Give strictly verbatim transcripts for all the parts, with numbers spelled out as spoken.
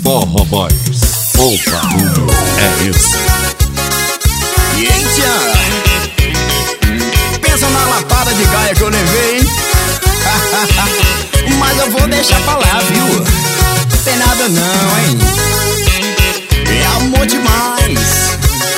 Forró Boys, o barulho é esse. E aí, tia? Pensa na lapada de gaia que eu levei, hein? Mas eu vou deixar pra lá, viu? Tem nada não, hein? É amor demais.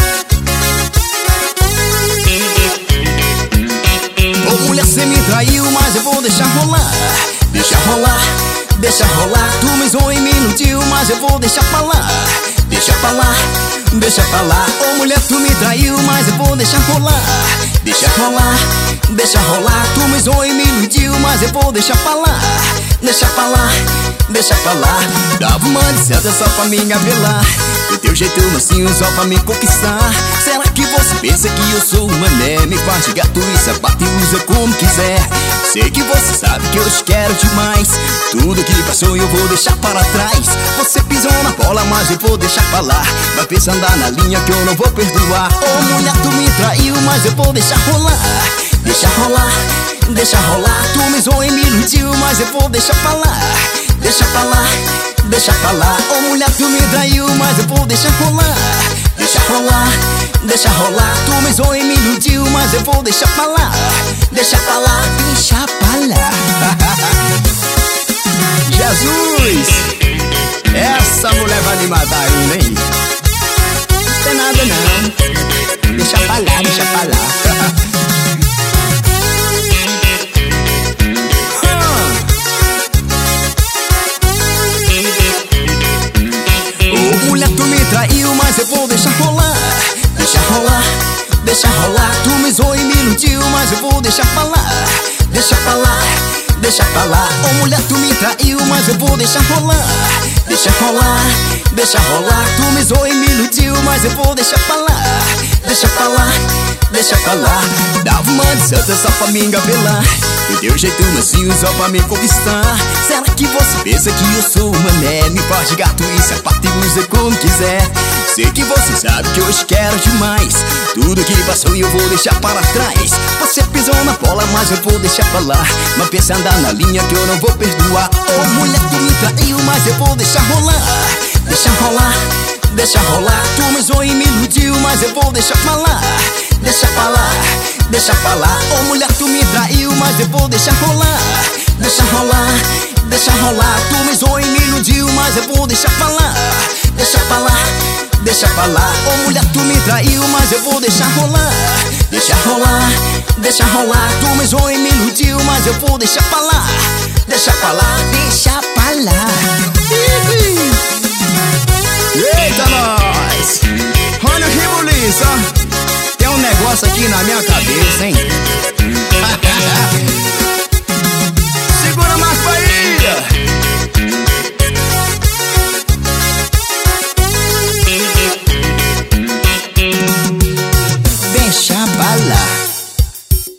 Ô mulher, cê me traiu, mas eu vou deixar rolar. Deixa rolar, deixa rolar. Tu me zoou e me iludiu, mas eu vou deixar pra lá. Deixa pra lá, deixa pra lá. Ô mulher, tu me traiu, mas eu vou deixar rolar. Deixa rolar, deixa rolar. Tu me zoou e me iludiu, mas eu vou deixar pra lá. Deixa pra lá, deixa pra lá. Dava uma de seta só pra me engabelar. Do teu jeito mansinho só pra me conquistar. Será que você pensa que eu sou um mané? Me faz de gato e sapato e usa como quiser. Sei que você sabe que eu te quero demais. Tudo que passou eu vou deixar para trás. Você pisou na bola, mas eu vou deixar pra lá. Vai pensar andar na linha que eu não vou perdoar. Ô mulher, tu me traiu, mas eu vou deixar rolar. Deixa rolar, deixa rolar. Tu me zoou e me iludiu, mas eu vou deixar pra lá. Deixa pra lá, deixa pra lá. Ô mulher, tu me traiu, mas eu vou deixar rolar. Deixa rolar, deixa rolar. Tu me zoou e me iludiu, mas eu vou deixar pra lá. Deixa pra lá, deixa pra lá. Jesus, essa mulher vai me matar ainda, hein? Não tem nada não. Deixa pra lá, deixa pra lá. Mulher, tu me traiu, mas eu vou deixar rolar. Deixa rolar, deixa rolar. Tu me zoou e me iludiu, mas eu vou deixar pra lá. Deixa pra lá, deixa pra lá. Ô mulher, tu me traiu, mas eu vou deixar rolar. Deixa rolar, deixa rolar. Tu me zoou e me iludiu, mas eu vou deixar pra lá. Deixa pra lá, deixa pra lá. Dava uma de santa só pra me engabelar. Do teu jeito mansinho só pra me conquistar. Será que você pensa que eu sou um mané? Me faz de gato e sapato e usa como quiser. Sei que você sabe que eu te quero demais. Tudo que passou eu vou deixar para trás. Você pisou na bola, mas eu vou deixar pra lá. Não pensa andar na linha que eu não vou perdoar. Ô mulher, tu me traiu, mas eu vou deixar rolar. Deixa rolar, deixa rolar. Tu me zoou e me iludiu, mas eu vou deixar pra lá. Deixa pra lá, deixa pra lá. Ô mulher, tu me traiu, mas eu vou deixar rolar. Deixa rolar, deixa rolar. Tu me zoou e me iludiu, mas eu vou deixar pra lá. Deixa pra lá, deixa pra lá. Ô mulher, tu me traiu, mas eu vou deixar rolar. Deixa rolar, deixa rolar. Tu me zoou e me iludiu, mas eu vou deixar pra lá. Deixa pra lá, deixa pra lá. Eita nós! Olha o Ribuliça, tem um negócio aqui na minha cabeça, hein?